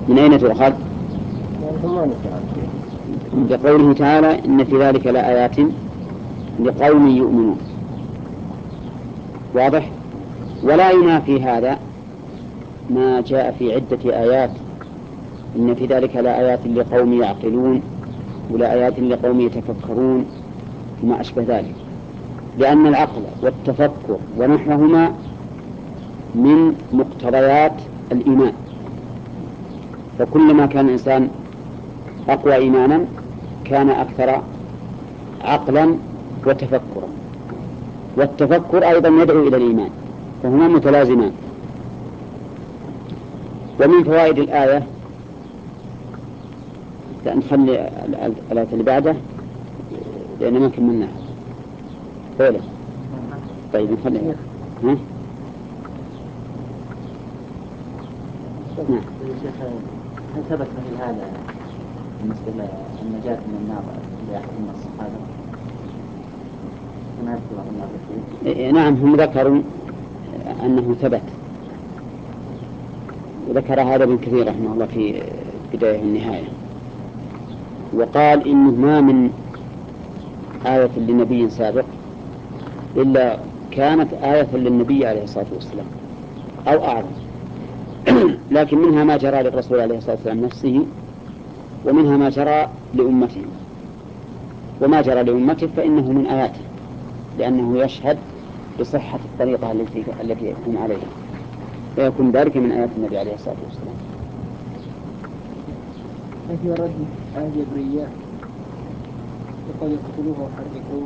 من أين تؤخذ؟ بقوله تعالى إن في ذلك لآيات لقوم يؤمنون. واضح؟ ولا ينافي هذا ما جاء في عدة آيات إن في ذلك لآيات لقوم يعقلون ولآيات لقوم يتفكرون وما أشبه ذلك، لأن العقل والتفكر ونحوهما من مقتضيات الإيمان، فكلما كان الإنسان أقوى إيمانا كان أكثر عقلا وتفكرا، والتفكر أيضا يدعو إلى الإيمان، فهما متلازمان. ومن فوائد الآية نخلي الآية اللي بعده لأن ما كملناها أولا. طيب نخليها. ها؟ نعم. هل ثبت مثل هذا بالنسبة للنجاة من النار لأحد من الصحابة؟ نعم، هم ذكروا أنه ثبت، وذكر هذا ابن كثير رحمه الله في بداية النهاية، وقال إنه ما من آية لنبي سابق إلا كانت آية للنبي عليه الصلاة والسلام أو أعظم. لكن منها ما جرى للرسول عليه الصلاة والسلام نفسه، ومنها ما جرى لأمته، وما جرى لأمته فإنه من آياته لأنه يشهد بصحة الطريقة التي يكون عليها، فيكون ذلك من آيات النبي عليه الصلاة والسلام. في الرد آية جبرية يقول يقتلوه وحرقوه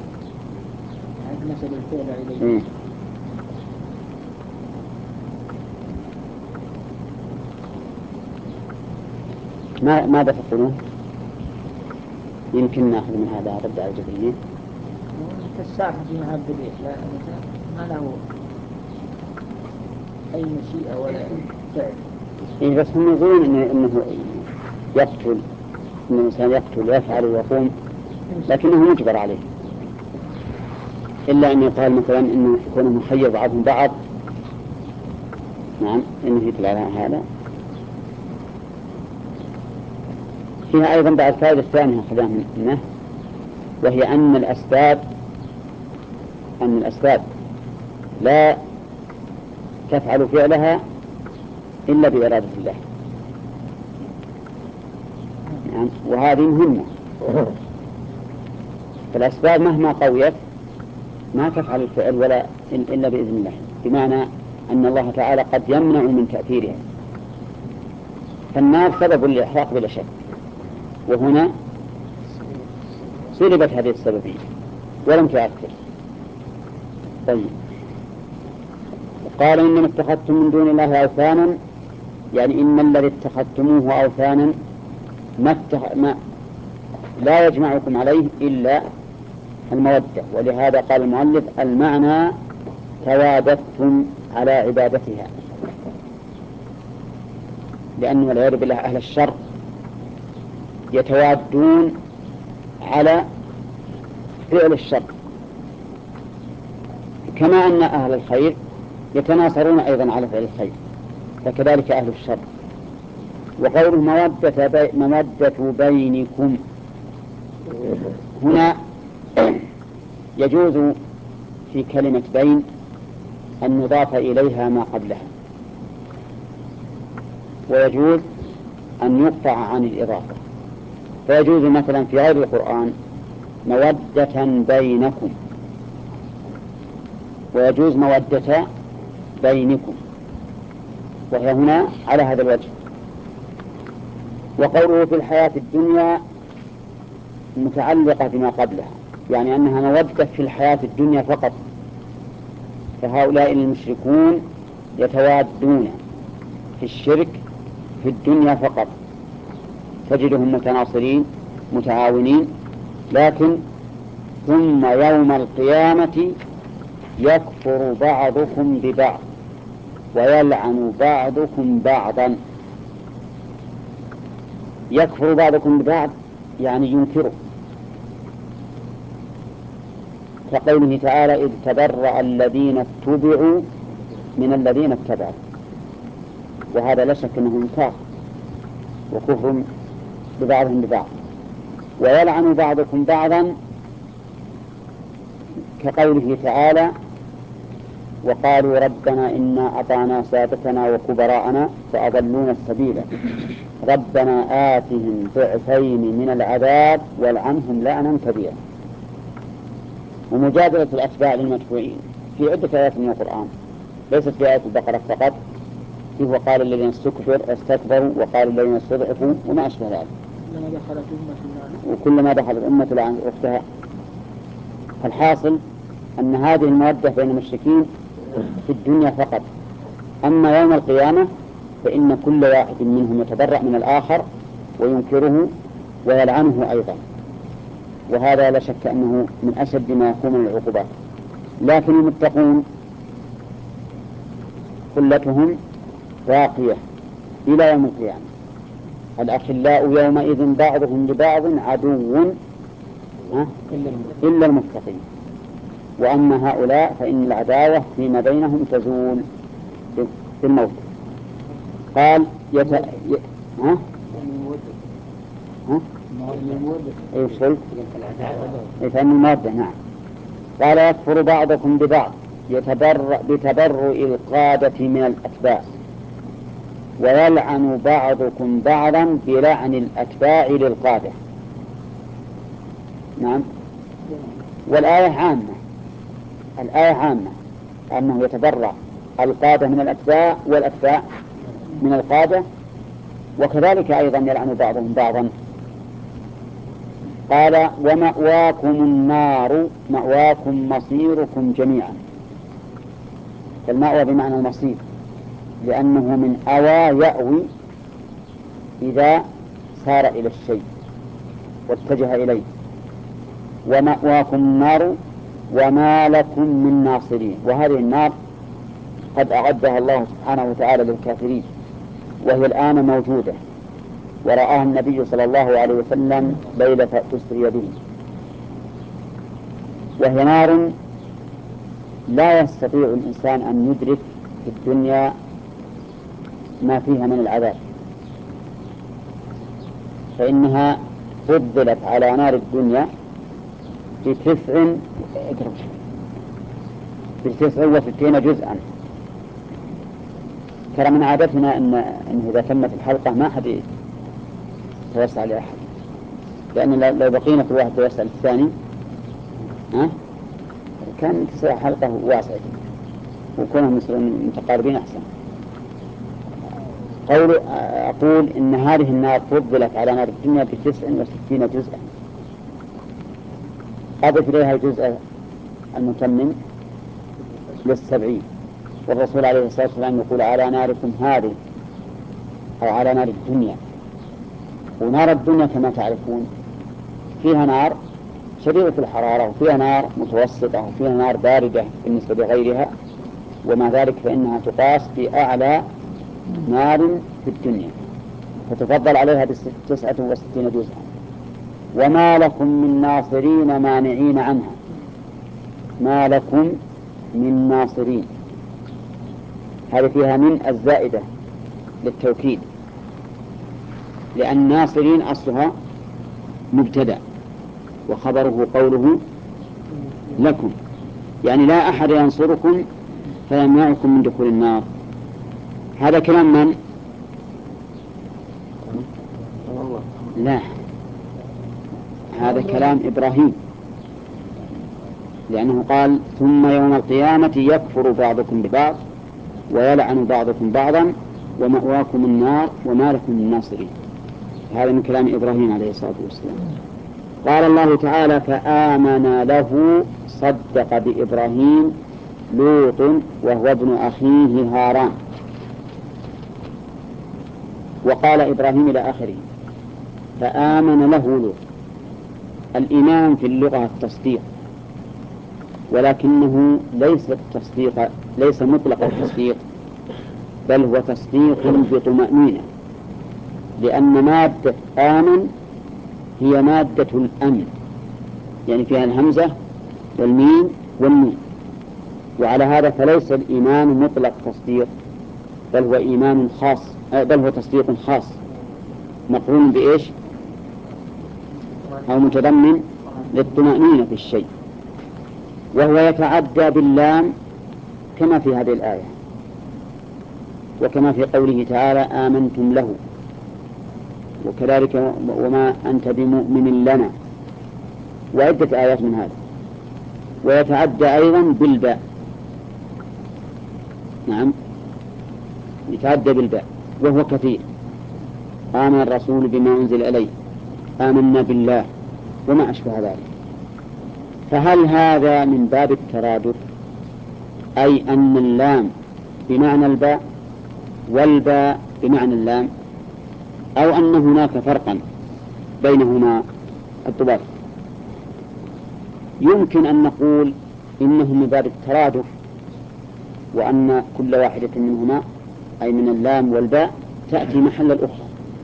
نسب الفعل إليه. ماذا تقولون؟ يمكن نأخذ من هذا رد على الجبريين. كالساعة في مهاب الريح لا ما له أي مشيئة ولا فعل. إيه بس هم يقولون إنه يقتل، إن الإنسان يقتل ويفعل ويقوم، لكنه مجبر عليه، إلا أن يقال مثلا إنه يكون مخير بعضهم بعض. نعم، إنه يطلع على هذا. فيها أيضا بعد فائدة ثانية خذها منه، وهي أن الأسباب لا تفعل فعلها إلا بإرادة الله. يعني وهذه مهمة، فالأسباب مهما قويت ما تفعل الفعل ولا إلا بإذن الله، بمعنى أن الله تعالى قد يمنع من تأثيرها. فالنار سبب للإحراق بلا شك، وهنا سلبت هذه السببية ولم تؤثر. طيب، قال إنما اتخذتم من دون الله أوثانا، يعني إن الذي اتخذتموه أوثانا ما لا يجمعكم عليه إلا المودة، ولهذا قال المؤلف المعنى تواددتم على عبادتها، لأن والعياذ بالله أهل الشر يتوادون على فعل الشر، كما أن أهل الخير يتناصرون أيضا على فعل الخير، فكذلك أهل الشر. وقوله مودة بينكم هنا يجوز في كلمة بين أن نضاف إليها ما قبلها، ويجوز أن يقطع عن الإضافة، فيجوز مثلا في غير القرآن مودة بينكم، ويجوز مودة بينكم، وهي هنا على هذا الوجه. وقوله في الحياة الدنيا متعلقة بما قبلها، يعني أنها مودة في الحياة الدنيا فقط، فهؤلاء المشركون يتوادون في الشرك في الدنيا فقط، تجدهم متناصرين متعاونين، لكن ثم يوم القيامة يكفر بعضكم ببعض ويلعن بعضكم بعضا. يكفر بعضكم ببعض يعني ينكره، كقوله تعالى إذ تبرأ الذين اتبعوا من الذين اتبعوا، وهذا لا شك أنه إنكار، وكفر ببعضهم ببعض. ويلعن بعضكم بعضا كقوله تعالى وقالوا ربنا إنا أطعنا سادتنا وكبراءنا فأضلونا السبيل ربنا آتهم ضعفين من العذاب والعنهم لعنا كبيرا. ومجادلة الأتباع للمتبوعين في عدة آيات من القرآن، ليست في آية البقرة فقط، فيه وقال الذين استكبروا وقال الذين استضعفوا وما أشبه ذلك. وكلما دخلت أمة لعن أختها. فالحاصل أن هذه المودة بين المشركين في الدنيا فقط، أما يوم القيامة فإن كل واحد منهم يتبرأ من الآخر وينكره ويلعنه أيضا، وهذا لا شك أنه من أشد ما يكون من العقوبات. لكن المتقون خلتهم باقية إلى يوم القيامة. الأخلاء يومئذ بعضهم لبعض عدو إلا المتقين. وأما هؤلاء فإن العداوة فيما بينهم تزول بالموت. قال فإن المودة نعم. قال يكفر بعضكم ببعض بتبرؤ القادة من الأتباع ويلعن بعضكم بعضا بلعن الأتباع للقادة. نعم. والآية عامة، الآية عامة أنه يتبرأ القادة من الأتباع والأتباع من القادة، وكذلك أيضا يلعن بعضهم بعضا. قال ومأواكم النار مأواكم مصيركم جميعا. فالمأوى بمعنى المصير، لأنه من أوى يأوي إذا سار إلى الشيء واتجه إليه. ومأواكم النار وما لكم من ناصرين. وهذه النار قد أعدها الله سبحانه وتعالى للكافرين، وهي الآن موجودة، ورآها النبي صلى الله عليه وسلم ليلة أسري به. وهي نار لا يستطيع الإنسان أن يدرك في الدنيا ما فيها من العذاب، فإنها فضلت على نار الدنيا ب69 جزءا. ترى من عادتنا أن إذا تمت الحلقة ما أحد يتوسع لأحد، لأن لو بقينا كل واحد يتوسع للثاني كان حلقة واسعة وكونهم متقاربين أحسن. أقول إن هذه النار فضلت على نار الدنيا ب69 جزءا. أضف إليها الجزء المتمم لل70. والرسول عليه الصلاة والسلام يقول على ناركم هذه، أو على نار الدنيا. ونار الدنيا كما تعرفون فيها نار شديدة الحرارة، وفيها نار متوسطة، وفيها نار باردة بالنسبة لغيرها، ومع ذلك فإنها تقاس بأعلى نار في الدنيا، فتفضل عليها ب69 جزءا. وما لكم من ناصرين مانعين عنها. ما لكم من ناصرين، هذه فيها من الزائدة للتوكيد، لأن ناصرين أصلها مبتدأ وخبره قوله لكم، يعني لا أحد ينصركم فيمنعكم من دخول النار. هذا كلام من؟ لا، هذا كلام إبراهيم، لأنه قال ثم يوم القيامة يكفر بعضكم ببعض ويلعن بعضكم بعضا ومأواكم النار وما لكم من ناصرين. هذا من كلام إبراهيم عليه الصلاة والسلام. قال الله تعالى فآمن له صدق بإبراهيم لوط وهو ابن أخيه هاران. وقال إبراهيم إلى آخره فآمن له لوط. الإيمان في اللغة التصديق، ولكنه ليس مطلق التصديق، بل هو تصديق بطمأنينة، لأن مادة آمن هي مادة الأمن، يعني فيها الهمزة والميم والنون. وعلى هذا فليس الإيمان مطلق تصديق، بل هو إيمان خاص، بل هو تصديق خاص، مقرون بإيش؟ أو متضمن للطمأنينة في الشيء، وهو يتعدى باللام كما في هذه الآية، وكما في قوله تعالى آمنتم له، وكذلك وما أنت بمؤمن لنا، وعدة آيات من هذا. ويتعدى أيضا بالباء، نعم يتعدى بالباء وهو كثير، آمن الرسول بما أنزل إليه، آمنا بالله، وما أشبه ذلك. فهل هذا من باب الترادف، أي أن اللام بمعنى الباء والباء بمعنى اللام، أو أن هناك فرقا بينهما الضباط؟ يمكن أن نقول إنه من باب الترادف، وأن كل واحدة منهما أي من اللام والباء تأتي محل الأخرى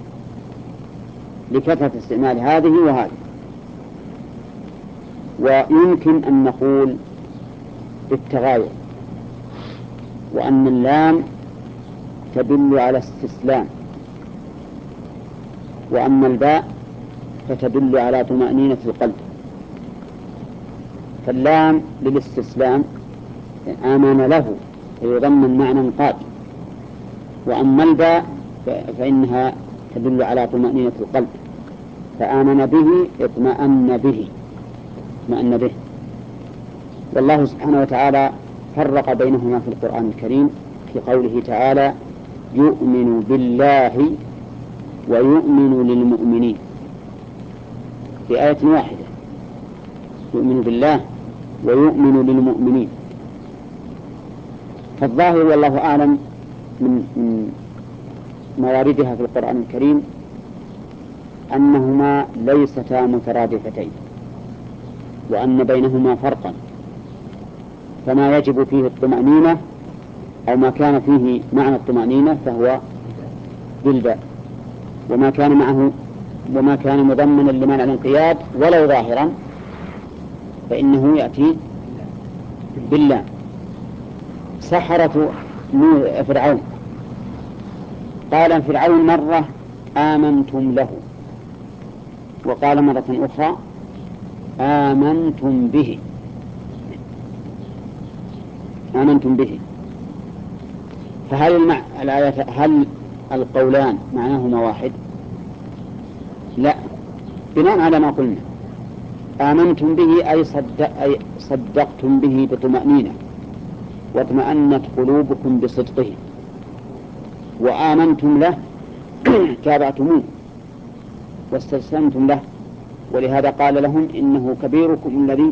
لكثرة استعمال هذه وهذه. ويمكن أن نقول بالتغاير، وأن اللام تدل على استسلام، وأما الباء فتدل على طمأنينة القلب. فاللام للاستسلام آمن له فيضمن معنى قاد، وأما الباء فإنها تدل على طمأنينة القلب، فآمن به اطمأن به. والله سبحانه وتعالى فرق بينهما في القرآن الكريم في قوله تعالى يؤمن بالله ويؤمن للمؤمنين، في آية واحدة، يؤمن بالله ويؤمن للمؤمنين. فالظاهر والله أعلم من مواردها في القرآن الكريم أنهما ليستا مترادفتين، وأن بينهما فرقا، فما يجب فيه الطمأنينة أو ما كان فيه معنى الطمأنينة فهو بالباء، وما كان مضمنا لمعنى الانقياد ولو ظاهرا فإنه يأتي بالله. سحرة فرعون، قال فرعون مرة آمنتم له، وقال مرة أخرى آمنتم به. فهل هل القولان معناهما واحد؟ لا، بناء على ما قلنا آمنتم به أي صدقتم به بطمأنينة واطمأنت قلوبكم بصدقه، وآمنتم له تابعتموه واستسلمتم له، ولهذا قال لهم إنه كبيركم الذي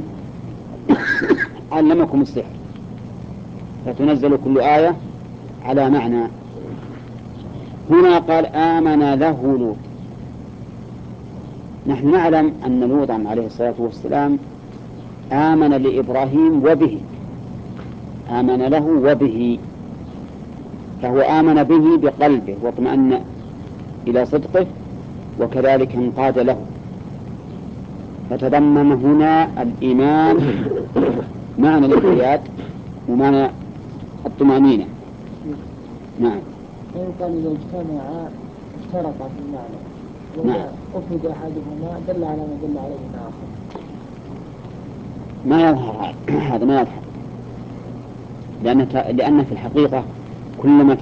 علمكم السحر، فتنزل كل آية على معنى. هنا قال آمن له لوط. نحن نعلم أن لوطا عليه الصلاة والسلام آمن لإبراهيم وبه، آمن له وبه، فهو آمن به بقلبه واطمأن إلى صدقه، وكذلك انقاد له، فتضمن هنا الإيمان معنى الانقياد ومعنى الطمأنينة. نعم. ويقال إذا اجتمعا اشترطا في المعنى، نعم. وإذا أفرد أحدهما دل على ما دل عليه الآخر. ما يظهر هذا، ما يظهر، لأن في الحقيقة كلما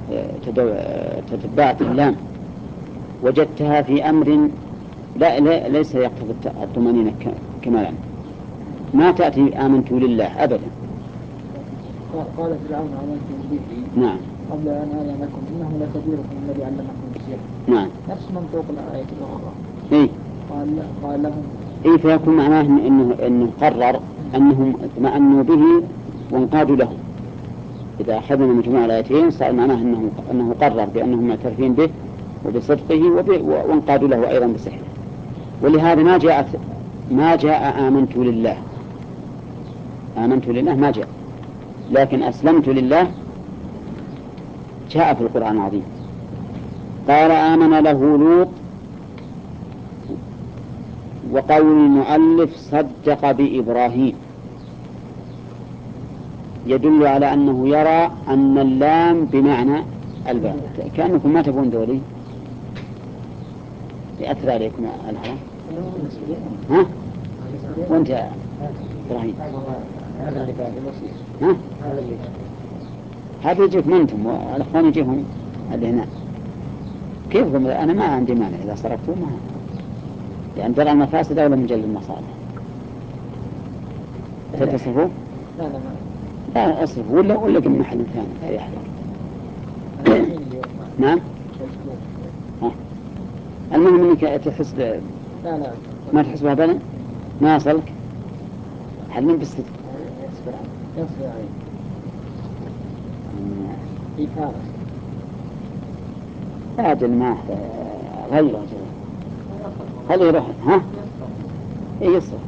تتبعت اللام وجدتها في أمر ليس يقتضي الطمأنينة كمالا، ما تأتي آمنت لله أبدا. قال فرعون آمنتم به نعم. قبل أن آذن لكم إنه لكبيركم الذي علمكم السحر. نعم. نفس منطوق الآية الأخرى. إيه؟ قال لهم إيه، فيكون معناه إنه قرر أنهم اطمأنوا به وانقادوا له. إذا أخذنا مجموع الآيتين صار معناه أنه قرر بأنهم معترفين به وبصدقه وانقادوا له أيضا بسحره. ولهذا ما جاء آمنت لله ما جاء، لكن أسلمت لله جاء في القرآن العظيم. قال آمن له لوط، وقول المؤلف صدق بإبراهيم يدل على أنه يرى أن اللام بمعنى الباء. كأنكم ما تبون دوري يأثر عليكم الهرم؟ ها؟ وأنت يا إبراهيم؟ هذا اللي بعد المسيح. ها؟ هذا اللي هذا يجيكم أنتم والأخوان يجيهم اللي هنا. كيفكم؟ أنا ما عندي مانع إذا صرفتوا ما يعني درء المفاسد أولى من جلب المصالح. تتصرفوا؟ لا لا ما لا أصرفوا ولا كم محل ثاني أريح لك. نعم. المهم انك تحس لا ما تحس بها ما يصلك حلم بالصدق. يصبر عليه إيثار أجل ما غيره خليه يروح. ها؟ إيه يصرف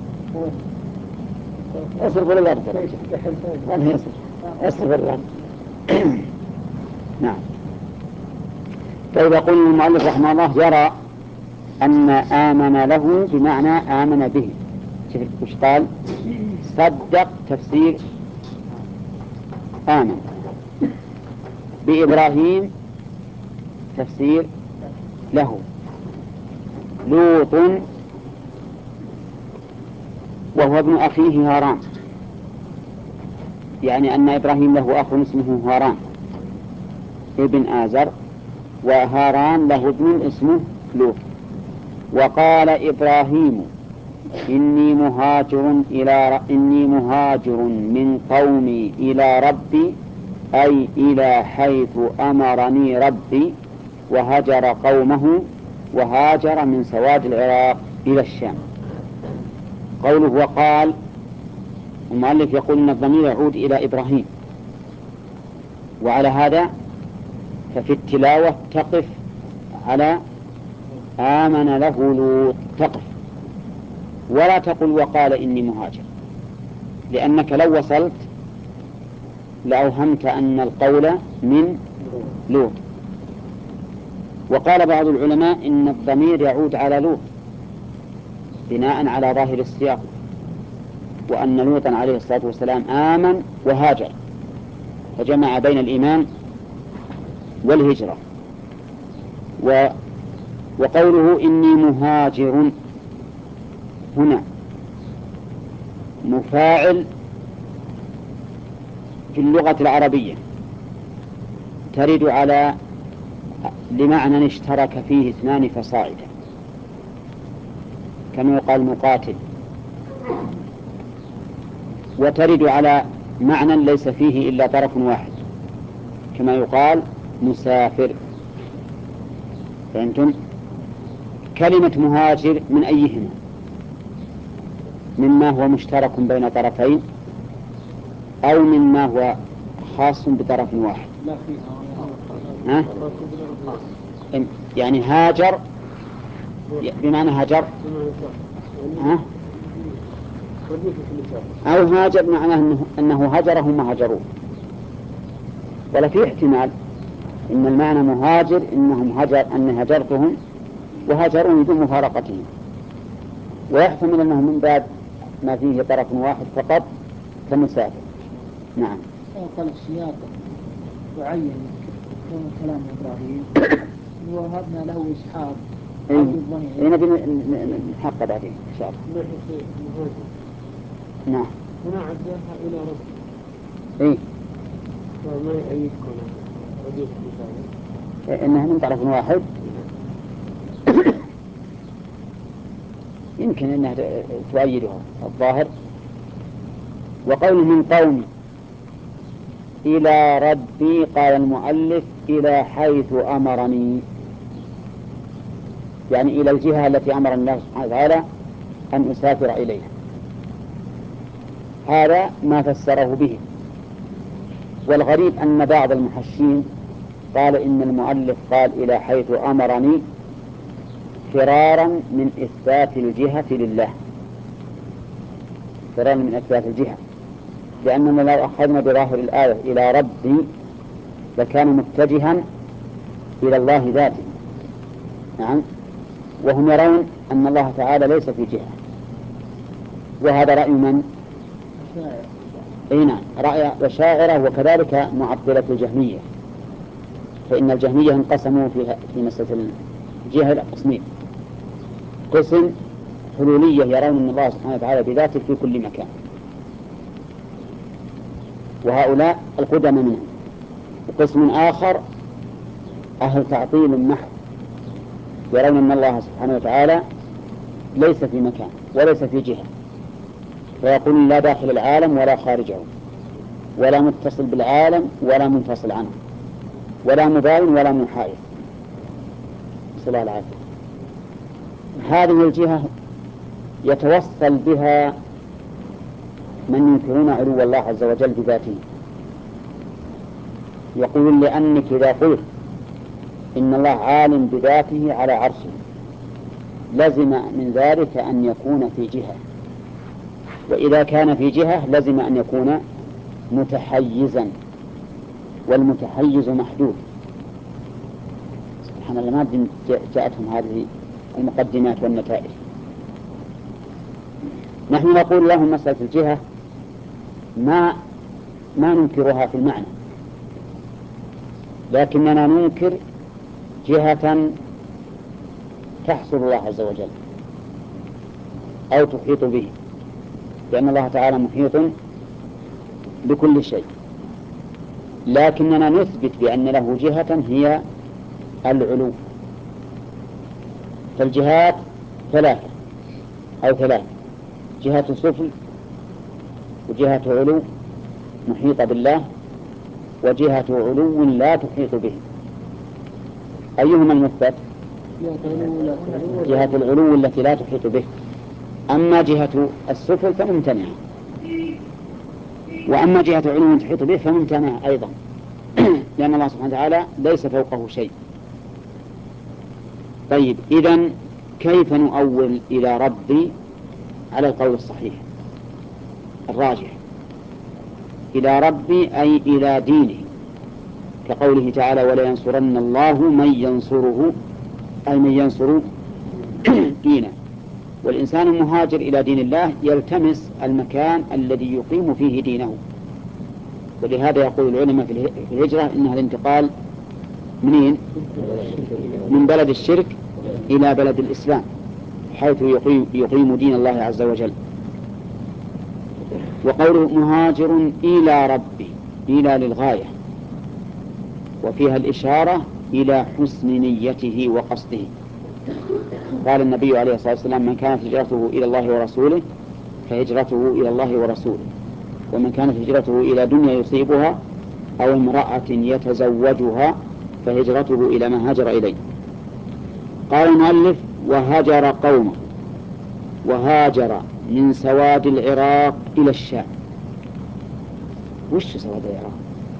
يصرف ولا يرد ولا يصرف الرد. نعم. طيب يقول المؤلف رحمه الله يرى أن آمن له بمعنى آمن به. شوف وش قال؟ صدق تفسير آمن، بإبراهيم تفسير له، لوط وهو ابن أخيه هاران، يعني أن إبراهيم له أخ اسمه هاران ابن آزر، وهاران له ابن اسمه لوط. وقال إبراهيم إني مهاجر من قومي إلى ربي، أي إلى حيث أمرني ربي، وهجر قومه، وهاجر من سواد العراق إلى الشام. قوله وقال، المؤلف يقول إن الضمير يعود إلى إبراهيم، وعلى هذا ففي التلاوة تقف على آمن له لوط، تقف ولا تقل وقال إني مهاجر، لأنك لو وصلت لأوهمت أن القول من لوط. وقال بعض العلماء إن الضمير يعود على لوط بناء على ظاهر السياق، وأن لوطا عليه الصلاة والسلام آمن وهاجر، فجمع بين الإيمان والهجرة. وقوله إني مهاجر هنا مفاعل في اللغة العربية ترد على لمعنى اشترك فيه اثنان فصاعدا، كما يقال مقاتل، وترد على معنى ليس فيه إلا طرف واحد، كما يقال مسافر. فأنتم كلمة مهاجر من أيهما؟ مما هو مشترك بين طرفين أو مما هو خاص بطرف واحد؟ ها؟ يعني هاجر بمعنى هاجر، ها؟ أو هاجر معناه أنه هجرهم وهجروه. ولا في احتمال إن المعنى مهاجر أن هجرتهم وهجروا بدون مفارقتهم، ويحتمل أنه من باب ما فيه طرف واحد فقط كمسافر. نعم. قال السياق وعين كلام إبراهيم ووهبنا له إسحاق. نبي نحقق بعدين إن شاء الله. نعم. هنا عزاها إلى رب. إيه. وما يأيدكم رديف مثالا. إنها من طرف واحد. يمكن أنها تؤيدها الظاهر. وقوله من قوم إلى ربي، قال المؤلف إلى حيث أمرني، يعني إلى الجهة التي أمر الله سبحانه وتعالى أن أسافر إليها. هذا ما فسره به. والغريب أن بعض المحشين قال إن المؤلف قال إلى حيث أمرني فرارا من إثبات الجهة لله، فرارا من إثبات الجهة، لأننا لو أخذنا بظاهر الآية إلى ربي لكان متجها إلى الله ذاته. نعم. وهم يرون أن الله تعالى ليس في جهة، وهذا رأي من؟ نعم، رأي وشاعرة، وكذلك معطلة الجهمية، فإن الجهمية انقسموا في مسألة الجهة إلى قسمين: قسم حلولية يرون أن الله سبحانه وتعالى بذاته في كل مكان، وهؤلاء القدم منهم. وقسم آخر أهل تعطيل محض يرون أن الله سبحانه وتعالى ليس في مكان وليس في جهة، فيقولون لا داخل العالم ولا خارجه، ولا متصل بالعالم ولا منفصل عنه، ولا مباين ولا محايد. نسأل الله العافية. هذه الجهة يتوصل بها من ينكرون علو الله عز وجل بذاته، يقول لأنك إذا قلت إن الله عالم بذاته على عرشه لزم من ذلك أن يكون في جهة، وإذا كان في جهة لزم أن يكون متحيزا، والمتحيز محدود. سبحان الله، ما جاءتهم هذه المقدمات والنتائج. نحن نقول لهم مسألة الجهة ما ننكرها في المعنى، لكننا ننكر جهة تحصل الله عز وجل أو تحيط به، لأن الله تعالى محيط بكل شيء، لكننا نثبت بأن له جهة هي العلو. فالجهات ثلاثة أو ثلاثة: جهة سفل، وجهة علو محيطة بالله، وجهة علو لا تحيط به. أيهما المثبت؟ جهة العلو التي لا تحيط به. أما جهة السفل فممتنعة، وأما جهة علو تحيط به فممتنعة أيضا، لأن الله سبحانه وتعالى ليس فوقه شيء. طيب، إذن كيف نؤول إلى ربي على القول الصحيح الراجح؟ إلى ربي أي إلى دينه، كقوله تعالى: ولا ينصرن الله من ينصره، أي من ينصر دينه. والإنسان المهاجر إلى دين الله يلتمس المكان الذي يقيم فيه دينه، ولهذا يقول العلماء في الهجرة إنها الانتقال منين؟ من بلد الشرك إلى بلد الإسلام، حيث يقيم دين الله عز وجل. وقوله مهاجر إلى ربي، إلى للغاية، وفيها الإشارة إلى حسن نيته وقصده. قال النبي عليه الصلاة والسلام: من كانت هجرته إلى الله ورسوله فهجرته إلى الله ورسوله، ومن كانت هجرته إلى دنيا يصيبها أو امرأة يتزوجها فهجرته إلى ما هاجر إليه. قال المؤلف: وهجر قومه، وهاجر من سواد العراق إلى الشام. وش سواد العراق؟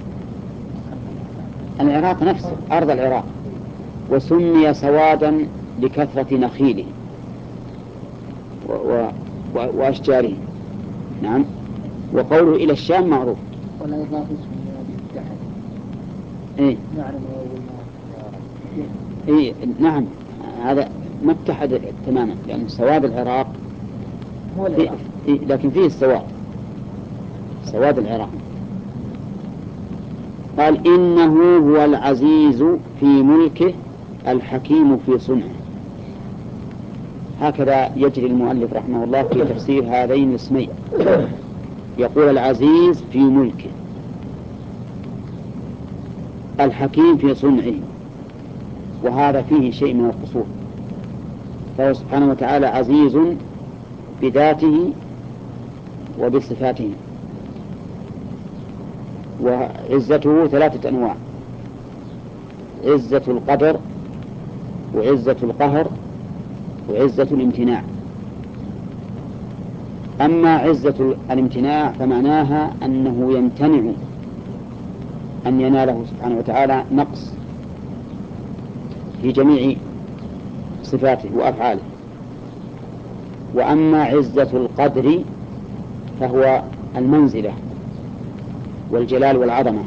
العراق نفسه أرض العراق، وسمي سوادا لكثرة نخيله وأشجاره. نعم. وقوله إلى الشام معروف. ولا يضاف اسم متحد. إيه؟ نعم. إيه نعم، هذا متحد تماما، لأن سواد العراق هو العراق. لكن فيه السواد، سواد العراق. قال: إنه هو العزيز في ملكه الحكيم في صنعه. هكذا يجري المؤلف رحمه الله في تفسير هذين الاسمين، يقول: العزيز في ملكه، الحكيم في صنعه. وهذا فيه شيء من القصور، فهو سبحانه وتعالى عزيز بذاته وبصفاته. وعزته ثلاثة أنواع: عزة القدر، وعزة القهر، وعزة الامتناع. أما عزة الامتناع فمعناها أنه يمتنع أن يناله سبحانه وتعالى نقص في جميع صفاته وأفعاله. وأما عزة القدر فهو المنزلة والجلال والعظمة.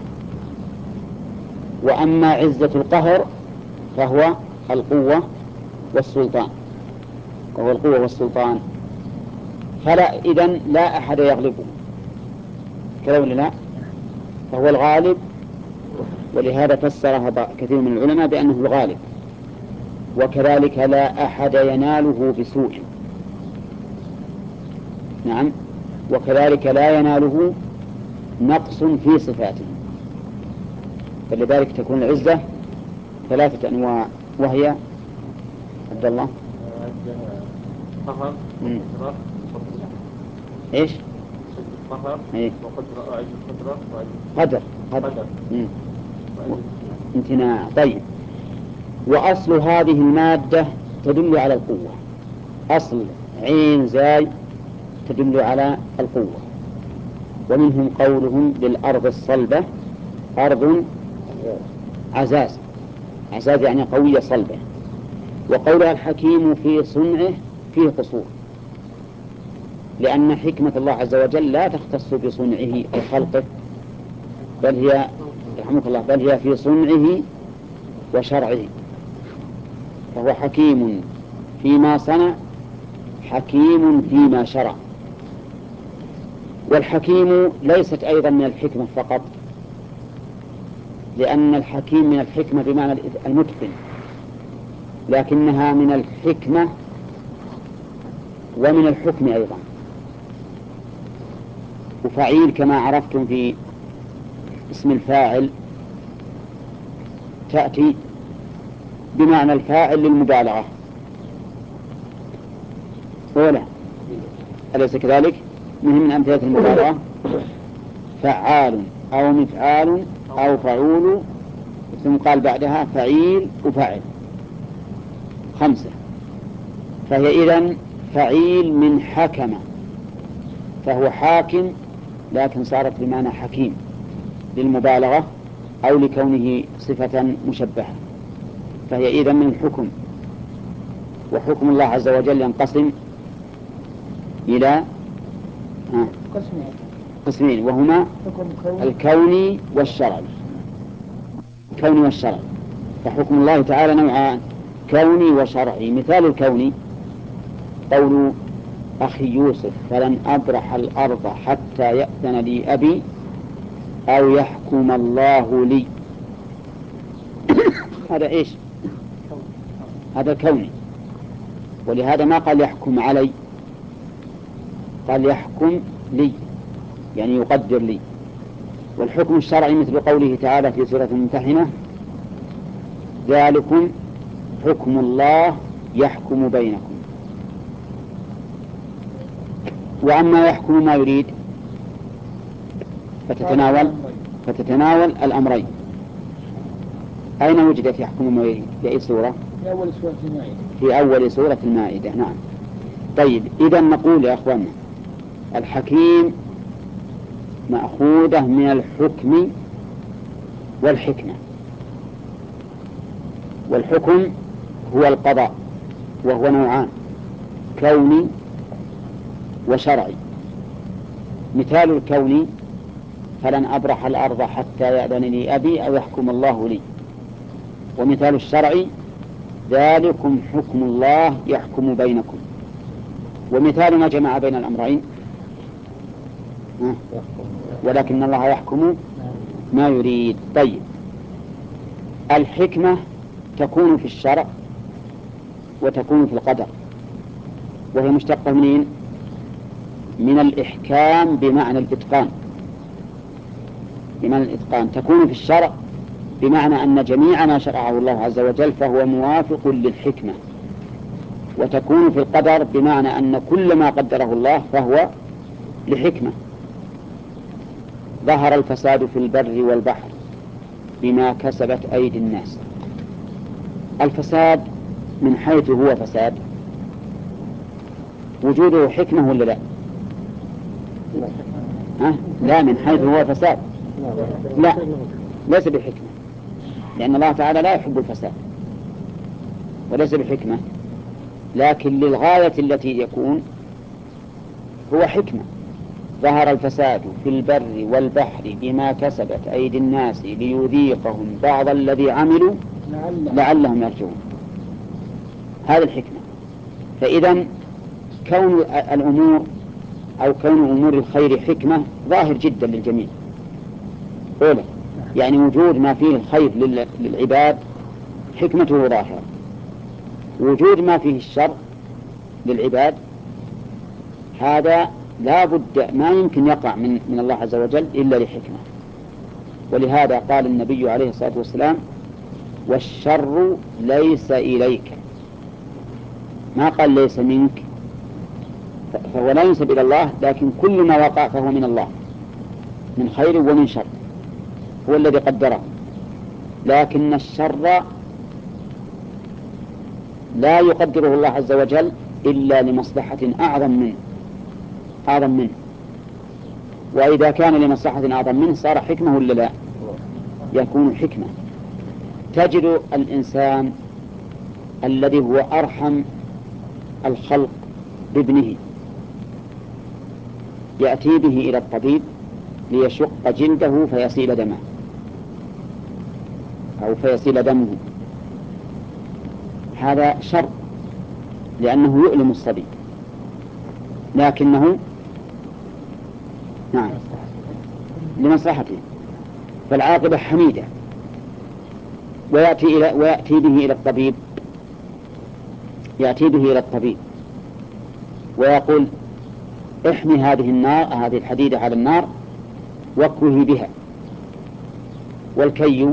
وأما عزة القهر فهو القوة والسلطان، وهو القوة والسلطان. فلا إذن لا أحد يغلبه، كذا ولا لا؟ فهو الغالب، ولهذا فسرها كثير من العلماء بأنه الغالب. وكذلك لا أحد يناله بسوء. نعم، وكذلك لا يناله نقص في صفاته. فلذلك تكون العزة 3 أنواع، وهي عبد الله قهر وقدرة وقدرة. إيش؟ قهر إيه؟ وقدرة، أعز القدرة وأعز قدر امتناع. طيب، وأصل هذه المادة تدل على القوة. أصل عين زاي تدل على القوة. ومنهم قولهم للأرض الصلبة أرض عزاز، عزاز يعني قوية صلبة. وقولها الحكيم في صنعه فيه قصور، لأن حكمة الله عز وجل لا تختص بصنعه أو خلقه، بل هي رحمك الله بل هي في صنعه وشرعه. فهو حكيم فيما صنع، حكيم فيما شرع. والحكيم ليست أيضا من الحكمة فقط، لأن الحكيم من الحكمة بمعنى المتقن، لكنها من الحكمة ومن الحكم أيضا. وفعيل كما عرفتم في اسم الفاعل تأتي بمعنى الفاعل للمبالغة، ولا أليس كذلك؟ من أمثلة المبالغة فعال أو مفعال أو فعول، ثم قال بعدها فعيل وفعل، 5. فهي إذن فعيل من حكم، فهو حاكم لكن صارت بمعنى حكيم للمبالغة أو لكونه صفة مشبهة. فهي إذن من الحكم. وحكم الله عز وجل ينقسم إلى قسمين، وهما الكوني والشرعي. الكوني والشرعي، فحكم الله تعالى نوعان، كوني وشرعي. مثال الكوني قول أخي يوسف فلن أبرح الأرض حتى يأذن لي أبي أو يحكم الله لي. هذا إيش؟ هذا كوني. ولهذا ما قال يحكم علي، قال يحكم لي، يعني يقدر لي. والحكم الشرعي مثل قوله تعالى في سورة الممتحنة ذلكم حكم الله يحكم بينكم. وأما يحكم ما يريد فتتناول الأمرين. أين وجدت يحكم ما يريد؟ في أي سورة؟ في أول سورة المائدة. في أول سورة المائدة. نعم. طيب، إذا نقول يا أخوانا الحكيم مأخوذة من الحكم والحكمة. والحكم هو القضاء، وهو نوعان، كوني وشرعي. مثال الكوني فلن أبرح الأرض حتى يأذن لي أبي أو يحكم الله لي. ومثال الشرعي ذلكم حكم الله يحكم بينكم. ومثال ما جمع بين الأمرين ولكن الله يحكم ما يريد. طيب، الحكمة تكون في الشرع وتكون في القدر، وهي مشتقة منين؟ من الإحكام بمعنى الإتقان. بمعنى الإتقان تكون في الشرع بمعنى أن جميع ما شرعه الله عز وجل فهو موافق للحكمة. وتكون في القدر بمعنى أن كل ما قدره الله فهو لحكمة. ظهر الفساد في البر والبحر بما كسبت أيدي الناس. الفساد من حيث هو فساد وجوده حكمة ولا لا؟ لا، من حيث هو فساد لا، ليس بحكمة، لأن الله تعالى لا يحب الفساد وليس بحكمة، لكن للغاية التي يكون هو حكمة. ظهر الفساد في البر والبحر بما كسبت أيدي الناس ليذيقهم بعض الذي عملوا لعلهم يرجعون. هذه الحكمة. فإذا كون الأمور أو كون أمور الخير حكمة ظاهر جدا للجميع. أولا يعني وجود ما فيه الخير للعباد حكمته ظاهرة. وجود ما فيه الشر للعباد هذا لا بد ما يمكن يقع من الله عز وجل إلا لحكمة. ولهذا قال النبي عليه الصلاة والسلام: والشر ليس إليك، ما قال ليس منك، فهو لا ينسب إلى الله، لكن كل ما وقع فهو من الله من خير ومن شر، هو الذي قدره. لكن الشر لا يقدره الله عز وجل إلا لمصلحة أعظم منه. وإذا كان لمصلحة أعظم منه صار حكمة ولا لا؟ يكون حكمة. تجد الإنسان الذي هو أرحم الخلق بابنه يأتي به إلى الطبيب ليشق جلده فيسيل دمه أو فيسيل دمه، هذا شر لأنه يؤلم الصبي، لكنه نعم لمصلحته، فالعاقبة حميدة. ويأتي به إلى الطبيب ويقول: احمي هذه الحديدة على النار واكوه بها. والكي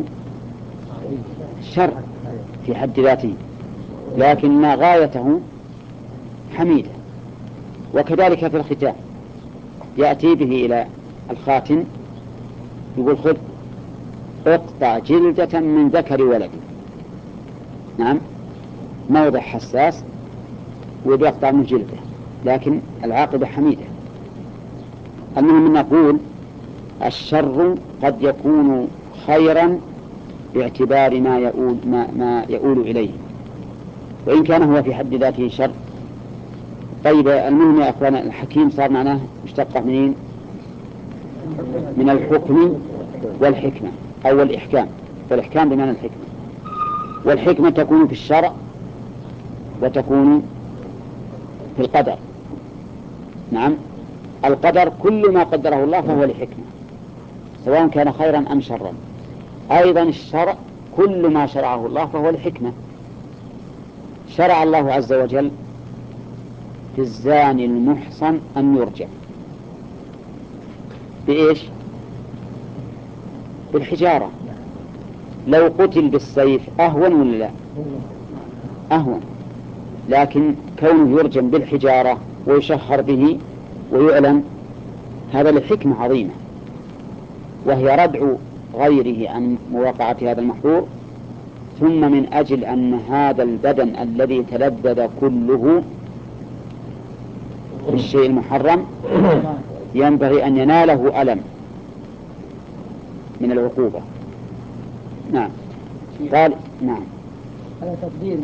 شر في حد ذاته، لكن غايته حميدة. وكذلك في الختان، يأتي به إلى الخاتن يقول: خذ اقطع جلدة من ذكر ولدي. نعم، موضع حساس ويقطع من جلده، لكن العاقبة حميدة. المهم نقول الشر قد يكون خيرا باعتبار ما يؤول إليه، وإن كان هو في حد ذاته شر. طيب المهم يا أخوان، الحكيم صار معناه مشتقة منين؟ من الحكم والحكمة أو الإحكام، فالإحكام بمعنى الحكمة. والحكمة تكون في الشرع وتكون في القدر. نعم، القدر كل ما قدره الله فهو لحكمة، سواء كان خيرا أم شرا. أيضا الشرع كل ما شرعه الله فهو لحكمة. شرع الله عز وجل في الزاني المحصن أن يرجم بإيش؟ بالحجارة. لو قتل بالسيف أهون ولا لا؟ أهون. لكن كونه يرجم بالحجارة ويشهر به ويعلم، هذا لحكمة عظيمة، وهي ردع غيره عن مواقعة هذا المحظور. ثم من أجل أن هذا البدن الذي تلذذ كله بالشيء المحرم ينبغي أن يناله ألم من العقوبة. نعم. قال نعم. على تقدير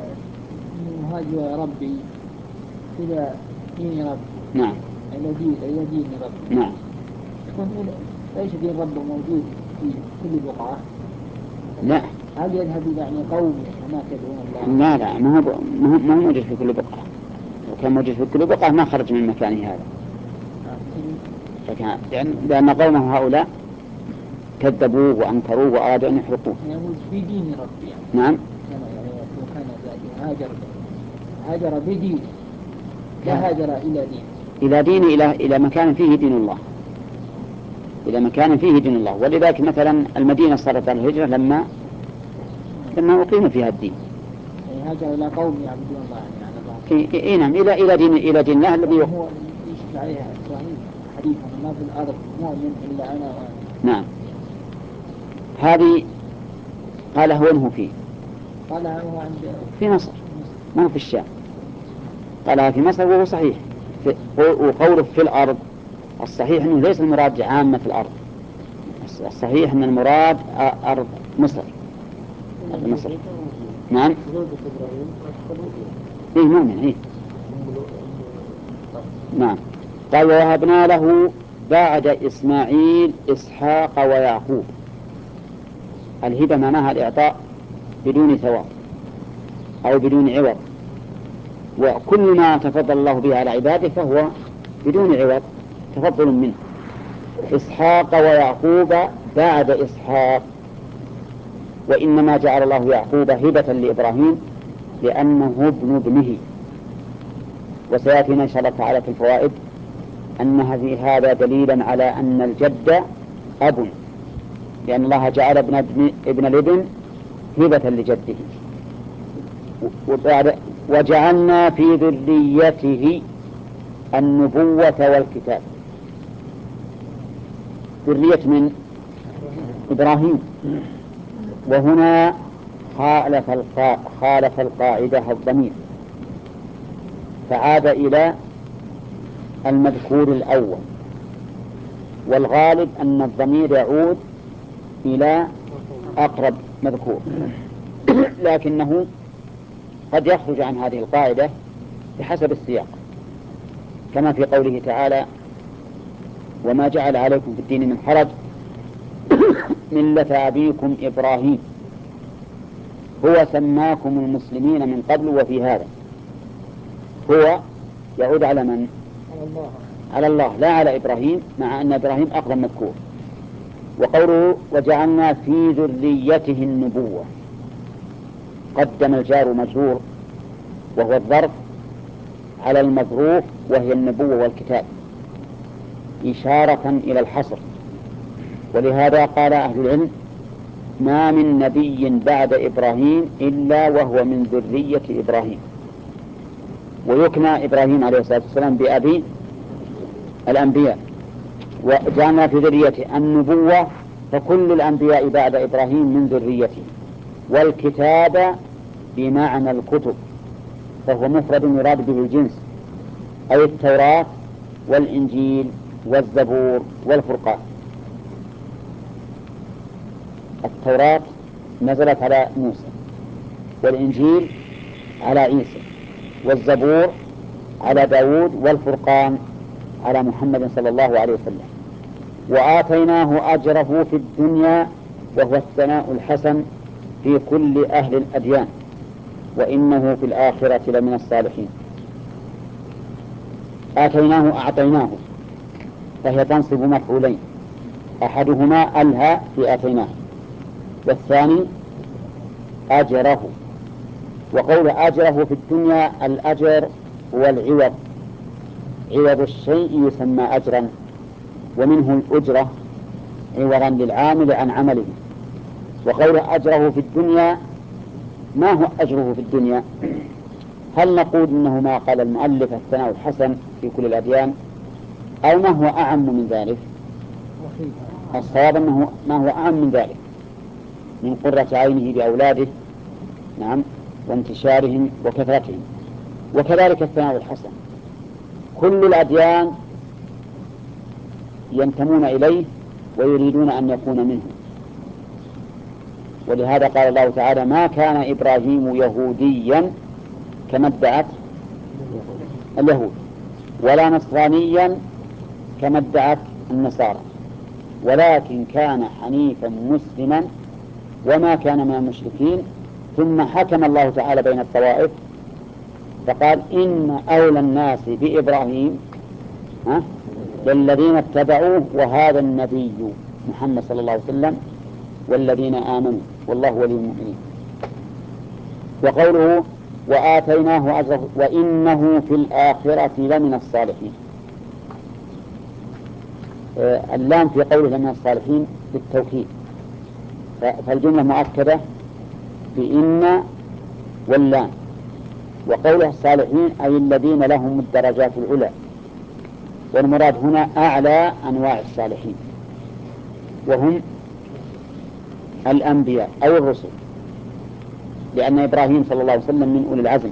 هاجر ربي إلى دين ربي. نعم. إلى دين ربي. نعم. يكون ليس دين ربه موجود في كل بقعة. لا. هل يذهب يعني قوم هناك يدعون الله؟ لا ما هو موجود في كل بقعة. لو كان موجود في كل بقعة ما خرج من مكانه هذا. لأن قومه هؤلاء كذبوه وأنكروه وأرادوا أن يحرقوه. يعني في دين ربي. نعم. كان هاجر بدين، لا هاجر إلى دين. إلى مكان فيه دين الله. إلى مكان فيه دين الله. ولذلك مثلا المدينة صارت الهجرة لما أقيم فيها الدين. يعني هاجر إلى قوم يعبدون الله يعني على الله. نعم، إلى دين الله الذي هو يشهد عليها إبراهيم حديث ما في الأرض مؤمن إلا أنا وأنا. نعم. هذه قال هو فيه. قال هو عند في مصر ما هو في الشام. قالها في مصر وهو صحيح. وقوله في الأرض الصحيح أنه ليس المراد عامة الأرض، الصحيح أن المراد أرض مصر. أرض مصر. نعم. إيه مؤمن إيه. نعم. قال: ووهبنا له بعد إسماعيل إسحاق ويعقوب. الهبة معناها الإعطاء بدون ثواب أو بدون عوض، وكل ما تفضل الله به على عباده فهو بدون عوض، تفضل منه. إسحاق ويعقوب بعد إسحاق، وإنما جعل الله يعقوب هبة لإبراهيم لأنه ابن ابنه. وسيأتينا إن شاء الله تعالى في الفوائد أن في هذا دليلا على أن الجد أب، لأن الله جعل ابن الابن هبة لجده. وجعلنا في ذريته النبوة والكتاب. ذرية من إبراهيم، وهنا خالف القاعدة الضمير فعاد إلى المذكور الأول، والغالب أن الضمير يعود إلى أقرب مذكور، لكنه قد يخرج عن هذه القاعدة بحسب السياق، كما في قوله تعالى: وما جعل عليكم في الدين من حرج ملة أبيكم إبراهيم هو سماكم المسلمين من قبل وفي هذا. هو يعود على من؟ على الله لا على إبراهيم، مع أن إبراهيم أقرب مذكور. وقوله وجعلنا في ذريته النبوة، قدم الجار مجرور وهو الظرف على المظروف وهي النبوة والكتاب إشارة إلى الحصر. ولهذا قال أهل العلم: ما من نبي بعد إبراهيم إلا وهو من ذرية إبراهيم. ويكنى إبراهيم عليه الصلاة والسلام بأبي الأنبياء. وجعلنا في ذريته النبوة، فكل الأنبياء بعد إبراهيم من ذريته. والكتاب بمعنى الكتب، فهو مفرد يراد به الجنس، أي التوراة والإنجيل والزبور والفرقان. التوراة نزلت على موسى، والإنجيل على عيسى، والزبور على داود، والفرقان على محمد صلى الله عليه وسلم. وآتيناه أجره في الدنيا وهو الثناء الحسن في كل أهل الأديان وإنه في الآخرة لمن الصالحين. آتيناه أعطيناه، فهي تنصب مفعولين، أحدهما ألها في آتيناه، والثاني أجره. وقول أجره في الدنيا، الأجر هو العوض، عوض الشيء يسمى أجرا، ومنه الأجرة عوضا للعامل عن عمله. وقول أجره في الدنيا، ما هو أجره في الدنيا؟ هل نقول إنه ما قال المؤلف الثناء الحسن في كل الأديان، أو ما هو أعم من ذلك؟ الصواب أنه ما هو أعم من ذلك، من قرة عينه بأولاده، نعم، وانتشارهم وكثرتهم. وكذلك الثناء الحسن، كل الأديان ينتمون إليه ويريدون أن يكون منه. ولهذا قال الله تعالى: ما كان إبراهيم يهوديا كما ادعت اليهود، ولا نصرانيا كما ادعت النصارى، ولكن كان حنيفا مسلما وما كان من المشركين. ثم حكم الله تعالى بين الطوائف فقال: إن أولى الناس بإبراهيم للذين اتبعوه وهذا النبي محمد صلى الله عليه وسلم والذين آمنوا والله ولي المؤمنين. وقوله وآتيناه أجره وإنه في الآخرة لمن الصالحين، اللام في قوله لمن الصالحين بالتوكيد، فالجملة مؤكدة بإن واللام. وقوله الصالحين أي الذين لهم الدرجات العلى، والمراد هنا أعلى أنواع الصالحين، وهم الأنبياء أو الرسل، لأن إبراهيم صلى الله عليه وسلم من أولي العزم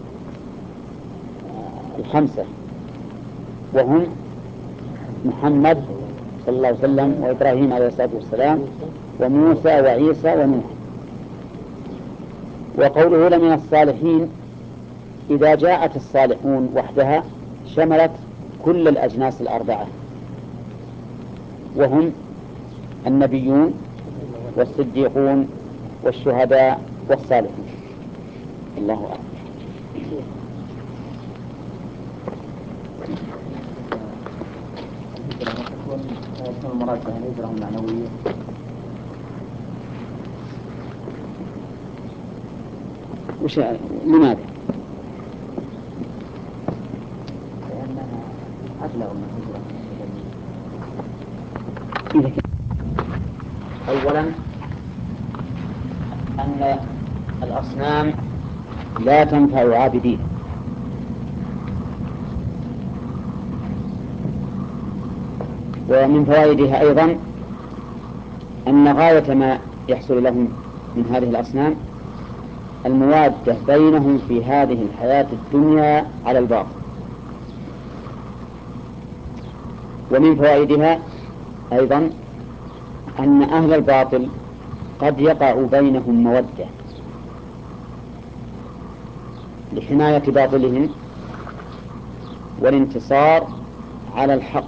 الخمسة، وهم محمد صلى الله عليه وسلم وإبراهيم عليه الصلاة والسلام وموسى وعيسى ونوح. وقوله لمن الصالحين، إذا جاءت الصالحون وحدها شملت كل الأجناس الأربعة، وهم النبيون والصديقون والشهداء والصالحون. الله أكبر. تكون المراد بها الهجرة المعنوية. لماذا؟ لأنها أبلغ من هجرة إذا كان أولا أن الأصنام لا تنفع عابدين، ومن فوائدها أيضا أن غاية ما يحصل لهم من هذه الأصنام الموادة بينهم في هذه الحياة الدنيا على الباطل. ومن فوائدها أيضا أن أهل الباطل قد يقع بينهم مودة لحماية باطلهم والانتصار على الحق،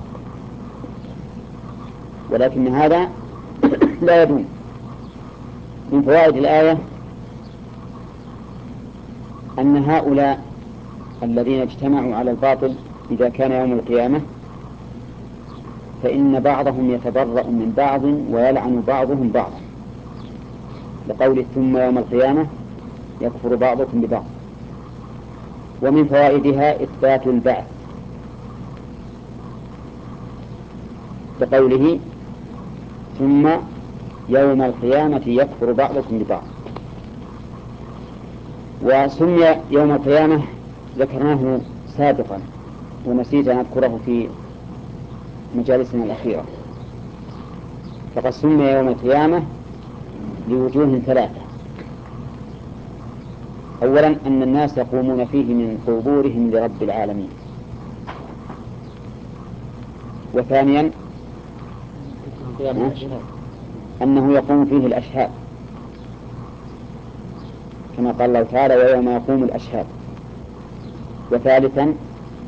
ولكن هذا لا يدوم. من فوائد الآية أن هؤلاء الذين اجتمعوا على الباطل إذا كان يوم القيامة فإن بعضهم يتبرأ من بعض ويلعن بعضهم بعضا، لقوله ثم يوم القيامة يكفر بعضكم ببعض. ومن فوائدها إثبات البعث، لقوله ثم يوم القيامة يكفر بعضكم ببعض. وسمي يوم القيامة ذكرناه سابقا ونسيت أن أذكره في مجالسنا الأخيرة، فقد سمي يوم القيامة لوجوه ثلاثة. أولا أن الناس يقومون فيه من قبورهم لرب العالمين، وثانيا أنه يقوم فيه الأشهاد كما قال الله تعالى ويوم يقوم الأشهاد. وثالثا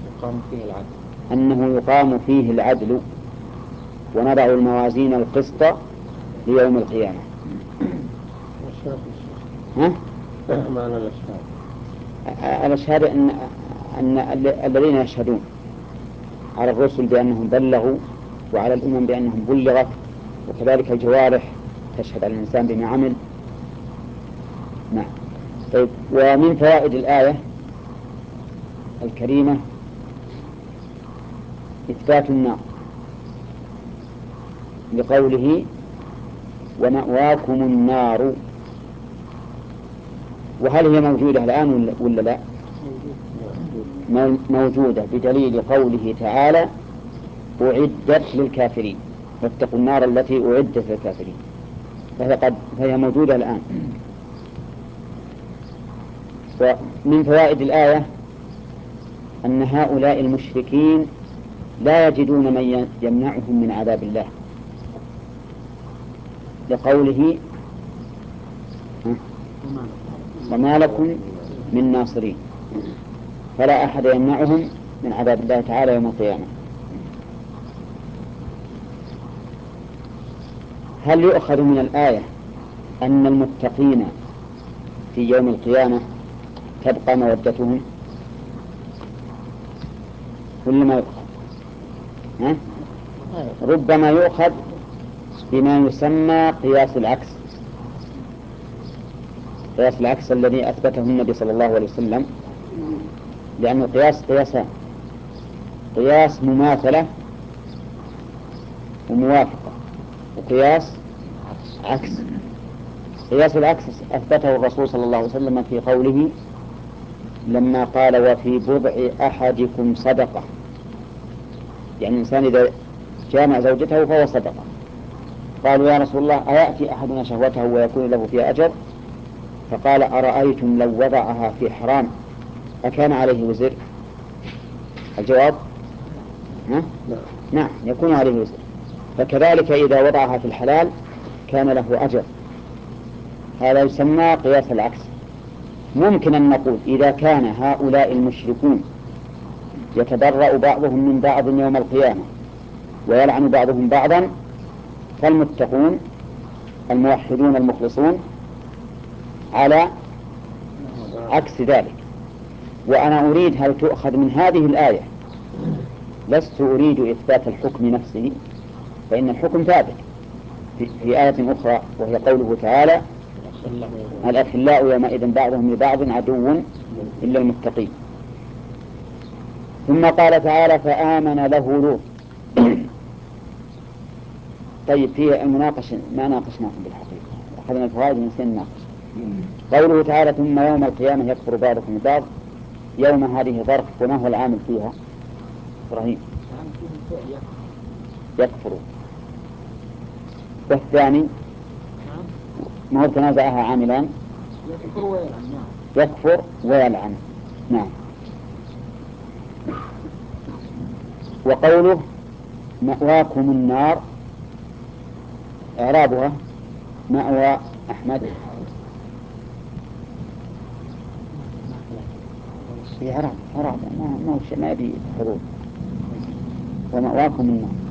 أنه يقام فيه العدل ونضع الموازين القسط ليوم القيامة. معنى الأشهاد؟ الأشهاد أن الذين يشهدون على الرسل بأنهم بلغوا وعلى الأمم بأنهم بلغت، وكذلك الجوارح تشهد على الإنسان بما عمل. نعم. طيب، ومن فوائد الآية الكريمة إثبات النار لقوله ومأواكم النار. وهل هي موجودة الآن ولا لا؟ موجودة بدليل قوله تعالى أعدت للكافرين واتقوا النار التي أعدت للكافرين، فهي موجودة الآن. ومن فوائد الآية أن هؤلاء المشركين لا يجدون من يمنعهم من عذاب الله، لقوله وما لكم من ناصرين، فلا أحد يمنعهم من عذاب الله تعالى يوم القيامة. هل يؤخذ من الآية أن المتقين في يوم القيامة تبقى مودتهم ولا ما يؤخذ؟ ربما يؤخذ بما يسمى قياس العكس، قياس العكس الذي أثبته النبي صلى الله عليه وسلم، لأن القياس قياسان: قياس مماثلة وموافقة، وقياس عكس. قياس العكس أثبته الرسول صلى الله عليه وسلم في قوله لما قال وفي بضع أحدكم صدقة، يعني الإنسان إذا جامع زوجته فهو صدقة. قالوا يا رسول الله أيأتي أحدنا شهوته ويكون له فيها أجر؟ فقال أرأيتم لو وضعها في حرام أكان عليه وزر؟ الجواب نعم يكون عليه وزر. فكذلك إذا وضعها في الحلال كان له أجر. هذا يسمى قياس العكس. ممكن أن نقول إذا كان هؤلاء المشركون يتبرأ بعضهم من بعض يوم القيامة ويلعن بعضهم بعضا، فالمتقون الموحدون المخلصون على عكس ذلك. وأنا أريد هل تؤخذ من هذه الآية، لست أريد إثبات الحكم نفسه، فإن الحكم ثابت في آية أخرى وهي قوله تعالى الأخلاء يومئذ بعضهم لبعض عدو إلا المتقين. ثم قال تعالى فآمن له لوط. طيب فيه المناقشة ما ناقشناكم بالحقيقة، أخذنا الفوائد ونسينا نناقش. قوله تعالى ثم يوم القيامة يكفر بعضكم ببعض، يوم هذه ظرف وما هو العامل فيها؟ إبراهيم يكفر. والثاني ما هو تنازعها عاملان؟ يكفر ويلعن. نعم. وقوله مأواكم النار إعرابها مأوى أحمد إعراب ما يبي حروف. ومأواكم النار